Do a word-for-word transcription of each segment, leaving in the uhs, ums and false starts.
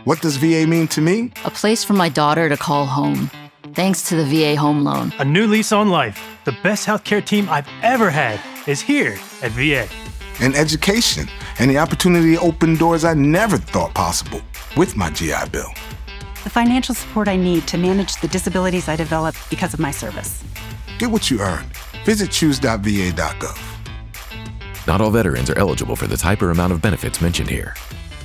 What does V A mean to me? A place for my daughter to call home. Thanks to the V A Home Loan. A new lease on life. The best healthcare team I've ever had is here at V A. And education, and the opportunity to open doors I never thought possible with my G I Bill. The financial support I need to manage the disabilities I developed because of my service. Get what you earned. Visit choose dot v a dot gov. Not all veterans are eligible for the type or amount of benefits mentioned here.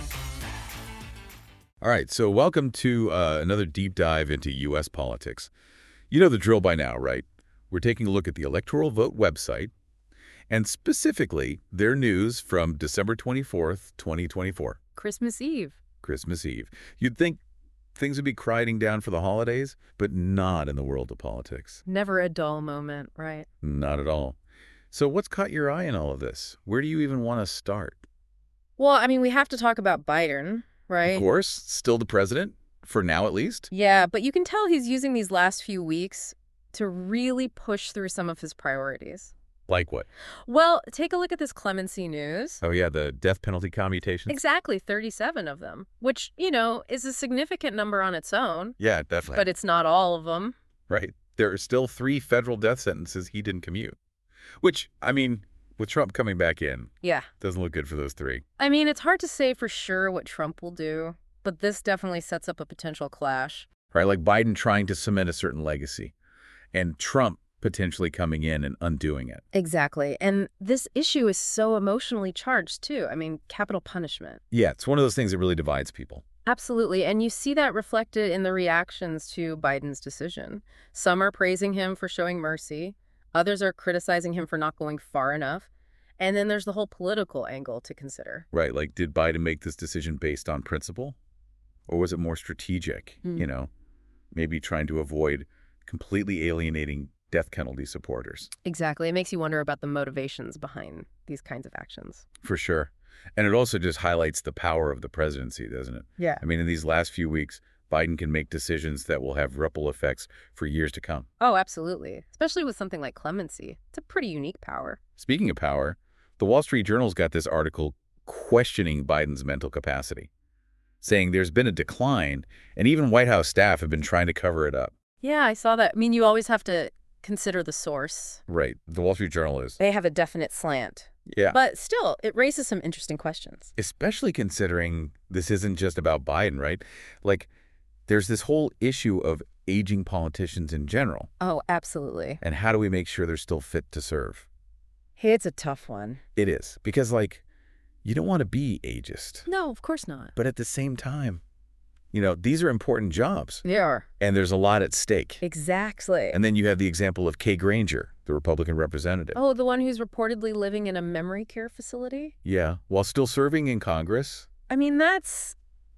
All right, so welcome to uh, another deep dive into U S politics. You know the drill by now, right? We're taking a look at the Electoral Vote website, and specifically their news from December twenty-fourth, twenty twenty-four. Christmas Eve. Christmas Eve. You'd think things would be quieting down for the holidays, but not in the world of politics. Never a dull moment, right? Not at all. So what's caught your eye in all of this? Where do you even want to start? Well, I mean, we have to talk about Biden, right? Of course, still the president, for now at least. Yeah, but you can tell he's using these last few weeks to really push through some of his priorities. Like what? Well, take a look at this clemency news. Oh, yeah, the death penalty commutations? Exactly, thirty-seven of them, which, you know, is a significant number on its own. Yeah, definitely. But it's not all of them. Right. There are still three federal death sentences he didn't commute. Which, I mean, with Trump coming back in, yeah, doesn't look good for those three. I mean, it's hard to say for sure what Trump will do, but this definitely sets up a potential clash. Right, like Biden trying to cement a certain legacy, and Trump potentially coming in and undoing it. Exactly. And this issue is so emotionally charged, too. I mean, capital punishment. Yeah, it's one of those things that really divides people. Absolutely. And you see that reflected in the reactions to Biden's decision. Some are praising him for showing mercy. Others are criticizing him for not going far enough. And then there's the whole political angle to consider. Right. Like, did Biden make this decision based on principle? Or was it more strategic, mm. you know, maybe trying to avoid completely alienating death penalty supporters? Exactly. It makes you wonder about the motivations behind these kinds of actions. For sure. And it also just highlights the power of the presidency, doesn't it? Yeah. I mean, in these last few weeks, Biden can make decisions that will have ripple effects for years to come. Oh, absolutely. Especially with something like clemency. It's a pretty unique power. Speaking of power, the Wall Street Journal's got this article questioning Biden's mental capacity, saying there's been a decline, and even White House staff have been trying to cover it up. Yeah, I saw that. I mean, you always have to consider the source. Right. The Wall Street Journal is. They have a definite slant. Yeah. But still, it raises some interesting questions. Especially considering this isn't just about Biden, right? Like, there's this whole issue of aging politicians in general. Oh, absolutely. And how do we make sure they're still fit to serve? Hey, it's a tough one. It is. Because, like, you don't want to be ageist. No, of course not. But at the same time, you know, these are important jobs. They are. And there's a lot at stake. Exactly. And then you have the example of Kay Granger, the Republican representative. Oh, the one who's reportedly living in a memory care facility? Yeah, while still serving in Congress. I mean, that's...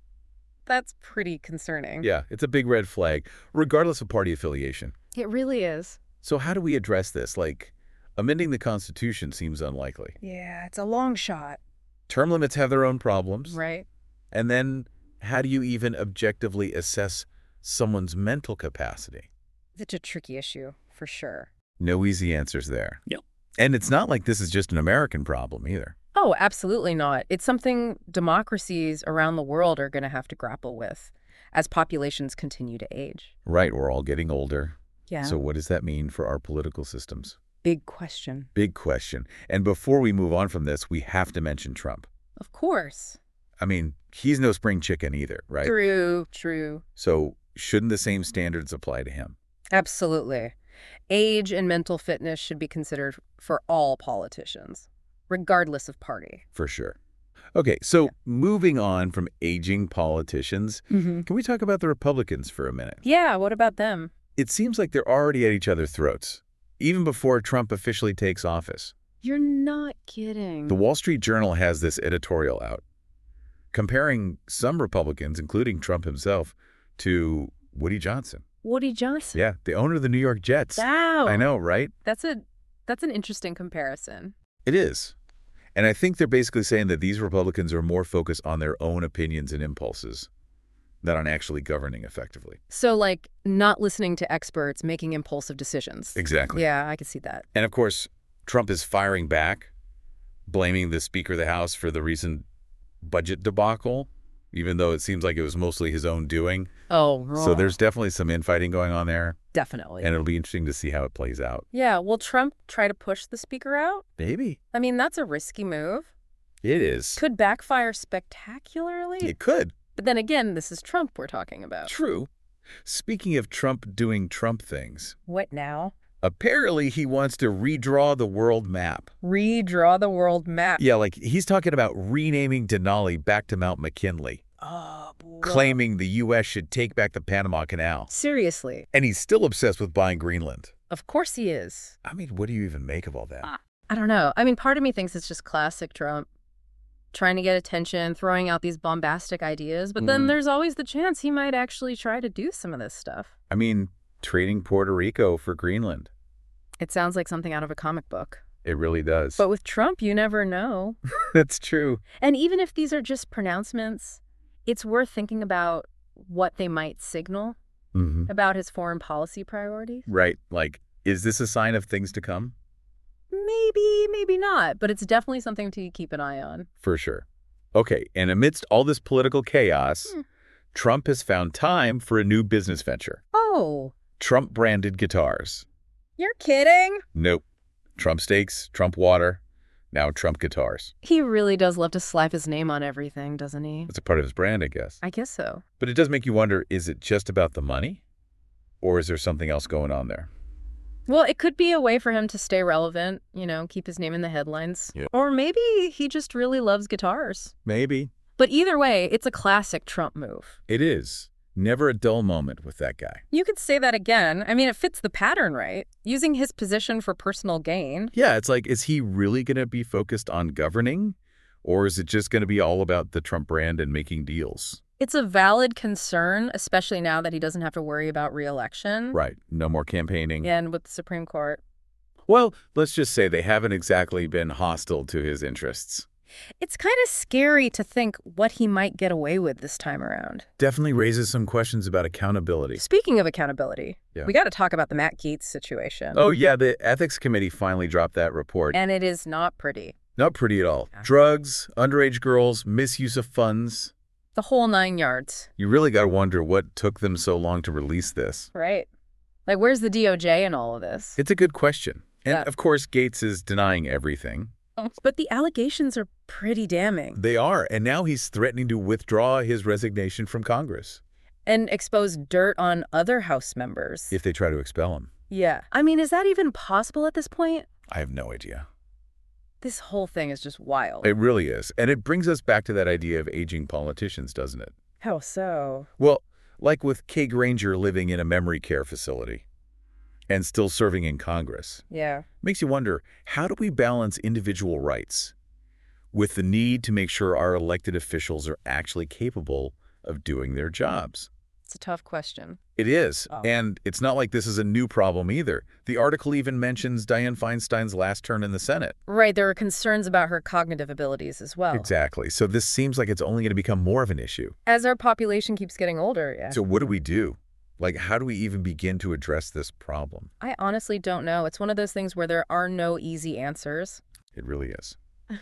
that's pretty concerning. Yeah, it's a big red flag, regardless of party affiliation. It really is. So how do we address this? Like, amending the Constitution seems unlikely. Yeah, it's a long shot. Term limits have their own problems. Right. And then how do you even objectively assess someone's mental capacity? It's a tricky issue, for sure. No easy answers there. Yep. And it's not like this is just an American problem either. Oh, absolutely not. It's something democracies around the world are going to have to grapple with as populations continue to age. Right, we're all getting older. Yeah. So what does that mean for our political systems? Big question. Big question. And before we move on from this, we have to mention Trump. Of course. I mean, he's no spring chicken either, right? True, true. So shouldn't the same standards apply to him? Absolutely. Age and mental fitness should be considered for all politicians, regardless of party. For sure. Okay, so Yeah. moving on from aging politicians, Mm-hmm. can we talk about the Republicans for a minute? Yeah, what about them? It seems like they're already at each other's throats, even before Trump officially takes office. You're not kidding. The Wall Street Journal has this editorial out comparing some Republicans, including Trump himself, to Woody Johnson. Woody Johnson? Yeah, the owner of the New York Jets. Wow. I know, right? That's a that's an interesting comparison. It is. And I think they're basically saying that these Republicans are more focused on their own opinions and impulses than on actually governing effectively. So, like, not listening to experts, making impulsive decisions. Exactly. Yeah, I can see that. And of course, Trump is firing back, blaming the Speaker of the House for the recent budget debacle. even though it seems like it was mostly his own doing. Oh, So there's definitely some infighting going on there, definitely. and it'll be interesting to see how it plays out. Yeah, will Trump try to push the speaker out? Maybe. I mean, that's a risky move. It is. Could backfire spectacularly. It could. But then again, this is Trump we're talking about. True. Speaking of Trump doing Trump things, What now? apparently he wants to redraw the world map. Redraw the world map. Yeah, like he's talking about renaming Denali back to Mount McKinley, Oh, boy. claiming the U S should take back the Panama Canal. Seriously. And he's still obsessed with buying Greenland. Of course he is. I mean, what do you even make of all that? I don't know. I mean, part of me thinks it's just classic Trump. Trying to get attention, throwing out these bombastic ideas, but then Mhm. there's always the chance he might actually try to do some of this stuff. I mean, trading Puerto Rico for Greenland. It sounds like something out of a comic book. It really does. But with Trump, you never know. That's true. And even if these are just pronouncements, it's worth thinking about what they might signal Mm-hmm. about his foreign policy priorities. Right. Like, is this a sign of things to come? Maybe, maybe not, but it's definitely something to keep an eye on. For sure. Okay, and amidst all this political chaos, Hmm. Trump has found time for a new business venture. Oh, Trump-branded guitars. you're kidding? Nope. Trump steaks, Trump water, now Trump guitars. He really does love to slap his name on everything, doesn't he? That's a part of his brand, I guess. I guess so. But it does make you wonder, is it just about the money? Or is there something else going on there? Well, it could be a way for him to stay relevant, you know, keep his name in the headlines. Yeah. Or maybe he just really loves guitars. Maybe. But either way, it's a classic Trump move. It is. Never a dull moment with that guy. You could say that again. I mean, it fits the pattern, right? Using his position for personal gain. Yeah, it's like, is he really going to be focused on governing? Or is it just going to be all about the Trump brand and making deals? It's a valid concern, especially now that he doesn't have to worry about re-election. Right. No more campaigning. And with the Supreme Court. Well, let's just say they haven't exactly been hostile to his interests. It's kind of scary to think what he might get away with this time around. Definitely raises some questions about accountability. Speaking of accountability, Yeah. we got to talk about the Matt Gaetz situation. Oh, yeah, the ethics committee finally dropped that report. And it is not pretty. Not pretty at all. Drugs, underage girls, misuse of funds. The whole nine yards. You really got to wonder what took them so long to release this. Right. Like, where's the D O J in all of this? It's a good question. And, Yeah. of course, Gates is denying everything. But the allegations are pretty damning. They are, and now he's threatening to withdraw his resignation from Congress And expose dirt on other House members. if they try to expel him. Yeah. I mean, is that even possible at this point? I have no idea. This whole thing is just wild. It really is. And it brings us back to that idea of aging politicians, doesn't it? How so? Well, like with Kay Granger living in a memory care facility and still serving in Congress. Yeah. Makes you wonder, how do we balance individual rights with the need to make sure our elected officials are actually capable of doing their jobs? It's a tough question. It is. Oh. And it's not like this is a new problem either. The article even mentions Dianne Feinstein's last turn in the Senate. Right. There are concerns about her cognitive abilities as well. Exactly. So this seems like it's only going to become more of an issue. As our population keeps getting older, yeah. So what do we do? Like, how do we even begin to address this problem? I honestly don't know. It's one of those things where there are no easy answers. It really is.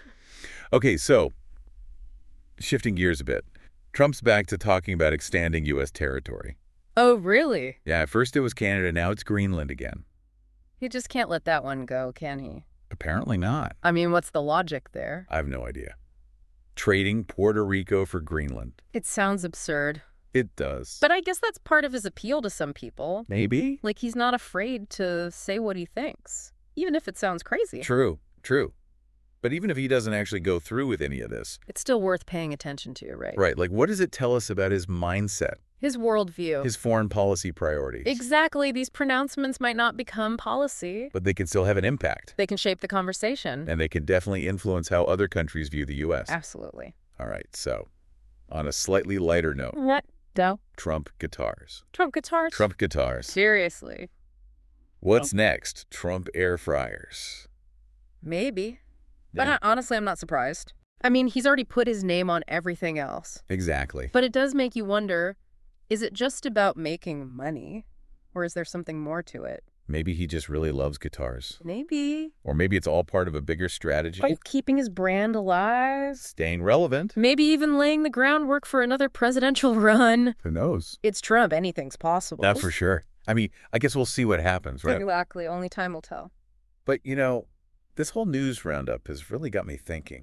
Okay, so shifting gears a bit. Trump's back to talking about extending U S territory. Oh, really? Yeah, at first it was Canada, now it's Greenland again. He just can't let that one go, can he? Apparently not. I mean, what's the logic there? I have no idea. Trading Puerto Rico for Greenland. It sounds absurd. It does. But I guess that's part of his appeal to some people. Maybe? Like, he's not afraid to say what he thinks, even if it sounds crazy. True, true. But even if he doesn't actually go through with any of this, It's still worth paying attention to, right? right, like what does it tell us about his mindset, His worldview. his foreign policy priorities? Exactly. These pronouncements might not become policy. But they can still have an impact, They can shape the conversation. and they can definitely influence how other countries view the U S. Absolutely. All right, so on a slightly lighter note, What? No. Trump guitars. Trump guitars? Trump guitars. Seriously. What's next? Trump air fryers. Maybe. But Yeah. I, honestly, I'm not surprised. I mean, he's already put his name on everything else. Exactly. But it does make you wonder, is it just about making money? Or is there something more to it? Maybe he just really loves guitars. Maybe. Or maybe it's all part of a bigger strategy. Like keeping his brand alive. Staying relevant. Maybe even laying the groundwork for another presidential run. Who knows? It's Trump. Anything's possible. That for sure. I mean, I guess we'll see what happens, right? Exactly. Only time will tell. But, you know, this whole news roundup has really got me thinking.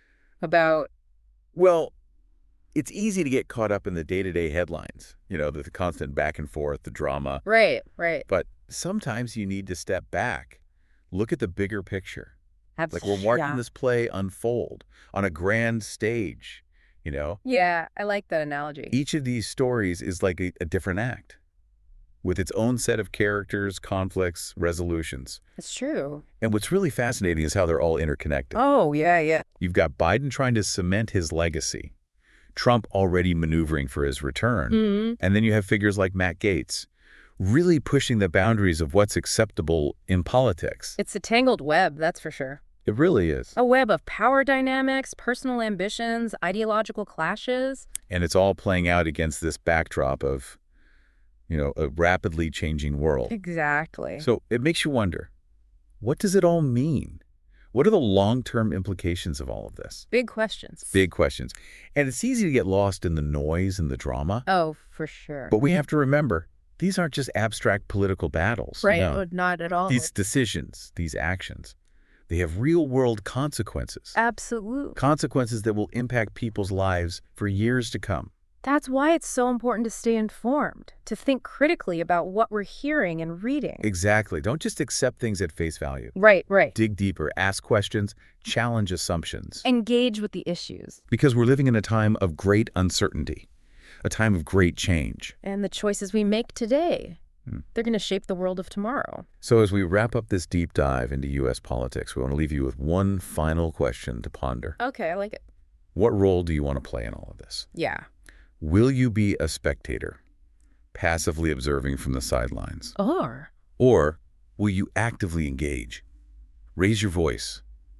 About? Well, it's easy to get caught up in the day-to-day headlines, you know, the, the constant back and forth, the drama. Right, right. But sometimes you need to step back, look at the bigger picture. Absolutely. Like we're watching yeah. this play unfold on a grand stage, you know? Yeah, I like that analogy. Each of these stories is like a, a different act with its own set of characters, conflicts, resolutions. It's true. And what's really fascinating is how they're all interconnected. Oh, yeah, yeah. You've got Biden trying to cement his legacy, Trump already maneuvering for his return, Mm-hmm. and then you have figures like Matt Gaetz really pushing the boundaries of what's acceptable in politics. It's a tangled web, that's for sure. It really is. A web of power dynamics, personal ambitions, ideological clashes. And it's all playing out against this backdrop of, you know, a rapidly changing world. Exactly. So it makes you wonder, what does it all mean? What are the long-term implications of all of this? Big questions. Big questions. And it's easy to get lost in the noise and the drama. Oh, for sure. But we have to remember, these aren't just abstract political battles. Right, No. not at all. These decisions, these actions, they have real-world consequences. Absolutely. Consequences that will impact people's lives for years to come. That's why it's so important to stay informed, to think critically about what we're hearing and reading. Exactly. Don't just accept things at face value. Right, right. Dig deeper, ask questions, challenge assumptions. Engage with the issues. Because we're living in a time of great uncertainty, a time of great change. And the choices we make today, Hmm. they're going to shape the world of tomorrow. So as we wrap up this deep dive into U S politics, we want to leave you with one final question to ponder. Okay, I like it. What role do you want to play in all of this? Yeah. Will you be a spectator, passively observing from the sidelines? Or? Or will you actively engage, raise your voice,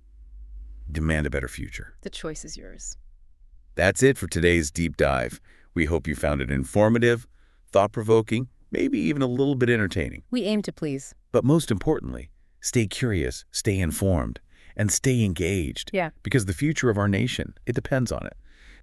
demand a better future? The choice is yours. That's it for today's deep dive. We hope you found it informative, thought-provoking, maybe even a little bit entertaining. We aim to please. But most importantly, stay curious, stay informed, and stay engaged. Yeah. Because the future of our nation, it depends on it.